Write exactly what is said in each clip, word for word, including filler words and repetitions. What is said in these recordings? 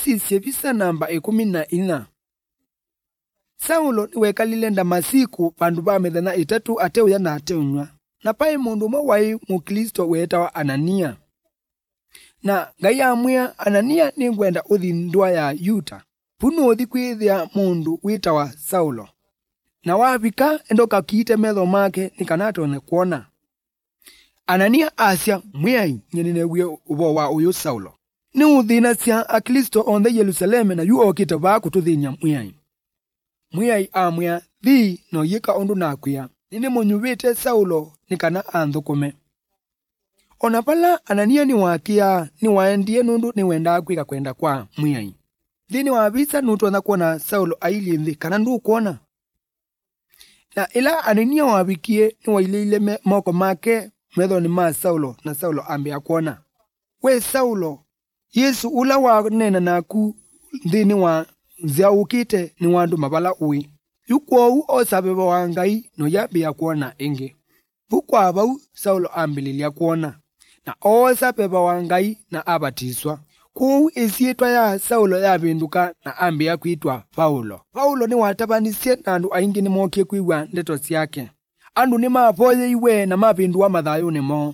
twasisye visa namba ikumi na ina. Saulo niwekalile Damasiko pandu ba methana itatu ateuya na ateunywa. Na pai mundu umwe wai mukristo wetawa Anania. Na Ngai amwia Anania ningwenda uthi ndwa ya Yuta. Puno uthi kwithia mundu witawa Saulo. Na wabika endoka kiite metho make nikanatone kuona. Anania asya mwiai nyenine wye ubo wa uyu Saulo. Ni uthina sya akristo onthe Yerusaleme na yu okite ba kututhinya mwiai. Mwiai amwia thi no yika undu nakwia. Nini munyuvite Saulo nikana anthukume. Ona pala Anania ni wakia ni waendie nundu ni wenda kwika kwenda kwa mwiai. Thini wabisa nutona kuona Saulo aili nthi kana ndu kuona. Na ila Anania wabikie ni waileile moko make methoni ma Saulo na Saulo ambia kuona. We Saulo, Yesu ula wa nena naku thini wa ziaukite ni wandu mabala ui. Yuko u osabeba wa Ngai no yabia kuona ingi. Bukwa abau Saulo ambililia kuona. Na osabeba wa Ngai na abatiswa. Kuu isietwa ya Saulo yabinduka na ambia kuitwa Paulo. Paulo ni watabanisye na andu aingi ni mokie kuiwa ndeto siyake. Andu ni maapoye iwe na mabinduwa madhayo ni mo.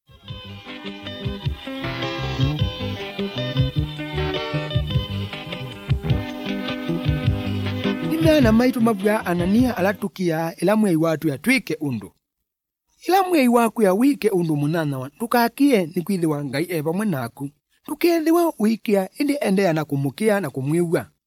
Nimena maitu mabuya Anania alatukia ila mwei watu ya twike undu. Ila mwei waku ya wike undu munana wa tukakie ni kwili wa Ngai eba mwenaku. Tukethiwa wikia indi endea na kumukia na kumwiwa.